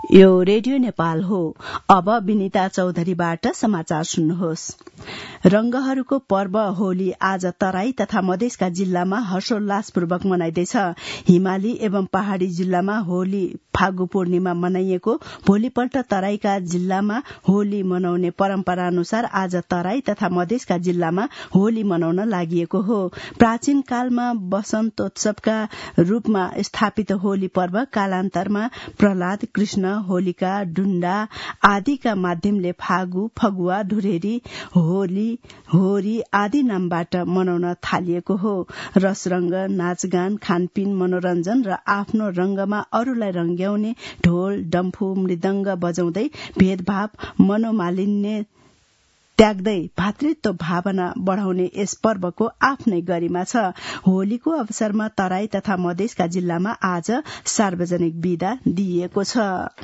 यो रेडियो नेपाल हो। अब विनिता चौधरीबाट समाचार सुन्नुहोस्। रंगहरूको पर्व होली आज तराई तथा मधेसका जिल्लामा हर्षोल्लासपूर्वक मनाइँदैछ। हिमाली एवं पहाड़ी जिल्लामा होली फागु पूर्णिमा मनाइएको, भोलिपल्ट तराईका जिल्लामा होली मनाउने परम्परा अनुसार आज तराई तथा मधेसका जिल्लामा होली मनाउन लागिएको हो। प्राचीन कालमा वसन्तोत्सवका रूपमा स्थापित होली पर्व कालान्तरमा प्रहलाद, कृष्ण, होलिका, डुण्डा आदिका माध्यमले फागु, फगुवा, ढुरेरी, होली, होरी आदि नामबाट मनाउन थालिएको हो। रसरंग, नाचगान, खानपिन, मनोरञ्जन र आफ्नो रंगमा अरूलाई रंग्याउने ढोल, डम्फु, मृदंग बजाउँदै भेदभाव, मनोमालिन्य त्याग्दै भातृत्व भावना बढ़ाउने यस पर्वको आफ्नै गरिमा छ। होलीको अवसरमा तराई तथा मधेसका जिल्लामा आज सार्वजनिक बिदा दिइएको छ।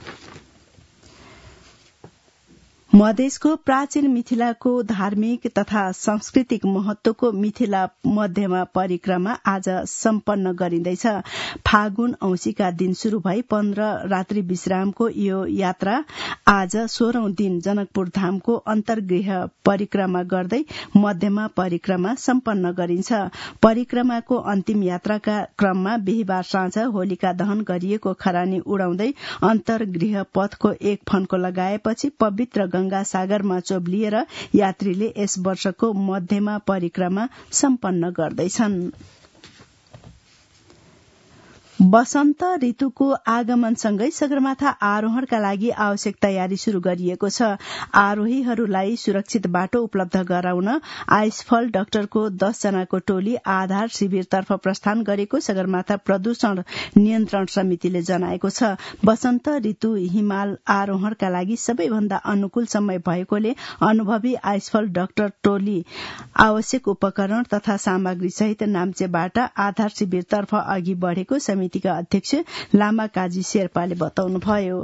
मधेसको प्राचीन मिथिलाको धार्मिक तथा सांस्कृतिक महत्वको मिथिला मध्यमा परिक्रमा आज सम्पन्न गरिँदैछ। फागुन औंसीका दिन शुरू भई 15 रात्रि विश्रामको यो यात्रा आज 16औं दिन जनकपुर धामको अन्तर्गृह परिक्रमा गर्दै मध्यमा परिक्रमा सम्पन्न गरिन्छ। परिक्रमाको अन्तिम यात्राका क्रममा बिहीबार साँझ होलिका दहन गरिएको खरानी उडाउँदै अन्तर्गृह पथको एक फन्को लगाएपछि पवित्र गंगा सागरमा चोब्लिएर यात्रीले यस वर्षको मध्यमा परिक्रमा सम्पन्न गर्दैछन्। वसन्त ऋतुको आगमनसँगै सगरमाथा आरोहणका लागि आवश्यक तयारी शुरू गरिएको छ। आरोहीहरूलाई सुरक्षित बाटो उपलब्ध गराउन आइसफल डाक्टरको 10 जनाको टोली आधार शिविरतर्फ प्रस्थान गरेको सगरमाथा प्रदूषण नियन्त्रण समितिले जनाएको छ। वसन्त ऋतु हिमाल आरोहणका लागि सबैभन्दा अनुकूल समय भएकोले अनुभवी आइसफल डाक्टर टोली आवश्यक उपकरण तथा सामग्री सहित नाम्चेबाट आधार शिविरतर्फ अघि बढ़ेको समितिका अध्यक्ष लामा काजी शेर्पाले बताउनुभयो।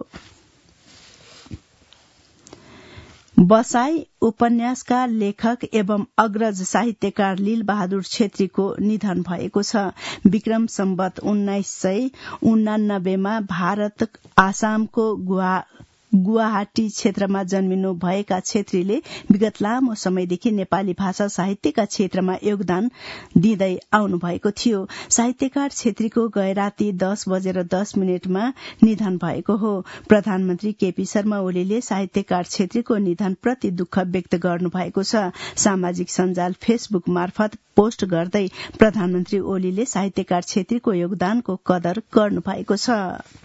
बसाई उपन्यासका लेखक एवं अग्रज साहित्यकार लील बहादुर छेत्रीको निधन भएको छ। विक्रम सम्वत 1989 मा भारत आसामको गुवाहाटी क्षेत्रमा जन्मिनु भएका छेत्रीले विगत लामो समयदेखि नेपाली भाषा साहित्यका क्षेत्रमा योगदान दिँदै आउनु भएको थियो। साहित्यकार छेत्रीको गएराती 10:10 निधन भएको हो। प्रधानमन्त्री केपी शर्मा ओलीले साहित्यकार छेत्रीको निधन प्रति दुःख व्यक्त गर्नु भएको छ। सामाजिक सञ्जाल फेसबुक मार्फत पोस्ट गर्दै प्रधानमन्त्री ओलीले साहित्यकार छेत्रीको योगदानको कदर गर्नु भएको छ।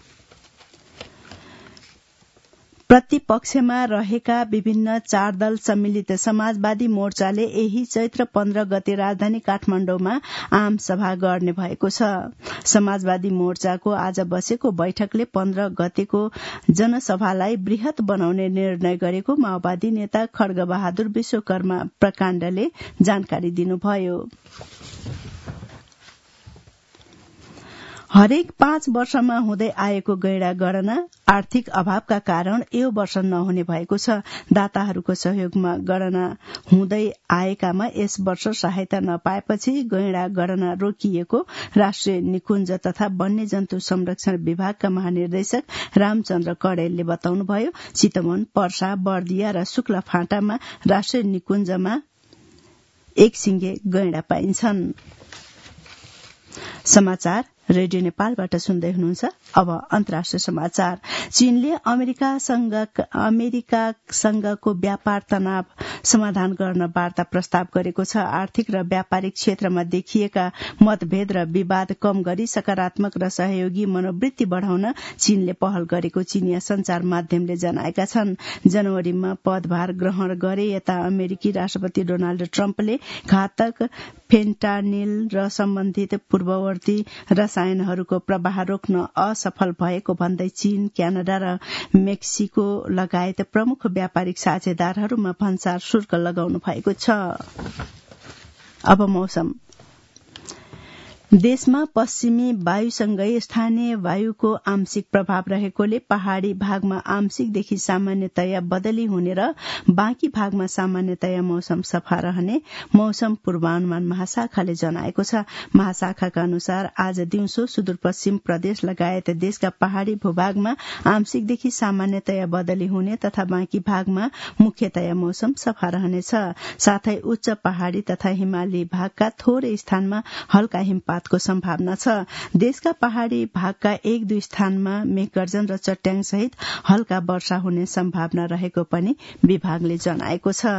प्रतिपक्षमा रहेका विभिन्न 4 दल सम्मिलित समाजवादी मोर्चाले यही चैत्र 15 गते राजधानी काठमाडौँमा आम सभा गर्ने भएको छ। समाजवादी मोर्चाको आज बसेको बैठकले 15 गतेको जनसभालाई बृहत बनाउने निर्णय गरेको माओवादी नेता खड्गबहादुर विश्वकर्मा प्रकाण्डले जानकारी दिनुभयो। हरेक 5 वर्षमा हुँदै आएको गैंडा गणना आर्थिक अभावका कारण यो वर्ष नहुने भएको छ। दाताहरूको सहयोगमा गणना हुँदै आएकामा यस वर्ष सहायता नपाएपछि गैंडा गणना रोकिएको राष्ट्रिय निकुञ्ज तथा वन्यजन्तु संरक्षण विभागका महानिर्देशक रामचन्द्र कडेलले बताउनुभयो। चितवन, पर्सा, बर्दिया र शुक्ला फाँटामा राष्ट्रिय निकुञ्जमा एक सिंगे गैंडा पाइन्छन्। समाचार रेडियो नेपालबाट सुन्दै हुनुहुन्छ। अब अन्तर्राष्ट्रिय समाचार। चीनले अमेरिकासँगको व्यापार तनाव समाधान गर्न वार्ता प्रस्ताव गरेको छ। आर्थिक र व्यापारिक क्षेत्रमा देखिएका मतभेद र विवाद कम गरी सकारात्मक र सहयोगी मनोवृत्ति बढ़ाउन चीनले पहल गरेको चीनिया संचार माध्यमले जनाएका छन्। जनवरीमा पदभार ग्रहण गरे यता अमेरिकी राष्ट्रपति डोनाल्ड ट्रम्पले घातक फेन्टानिल र सम्बन्धित पूर्ववर्ती रसायनहरूको प्रवाह रोक्न असफल भएको भन्दै चीन, क्यानाडा र मेक्सिको लगायत प्रमुख व्यापारिक साझेदारहरूमा भन्सार शुल्क लगाउनु भएको छ। अब मौसम। देशमा पश्चिमी वायुसँगै स्थानीय वायुको आंशिक प्रभाव रहेकोले पहाड़ी भागमा आंशिकदेखि सामान्यतया बदली हुने र बाँकी भागमा सामान्यतया मौसम सफा रहने मौसम पूर्वानुमान महाशाखाले जनाएको छ। महाशाखाका अनुसार आज दिउँसो सुदूरपश्चिम प्रदेश लगायत देशका पहाड़ी भूभागमा आंशिकदेखि सामान्यतया बदली हुने तथा बाँकी भागमा मुख्यतया मौसम सफा रहनेछ। साथै उच्च पहाड़ी तथा हिमाली भागका थोरै स्थानमा हल्का हिमपात को सम्भावना छ। देशका पहाड़ी भागका 1-2 स्थानमा मेघगर्जन र चट्याङ सहित हल्का वर्षा हुने सम्भावना रहेको पनि विभागले जनाएको छ।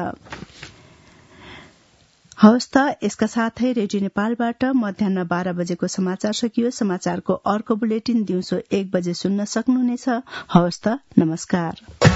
हवस् त यसका साथै रेडियो नेपालबाट मध्याह्न 12 बजेको समाचार सकियो। समाचारको अर्को बुलेटिन दिउँसो 1 बजे सुन्न सक्नुहुनेछ। हवस् त, नमस्कार।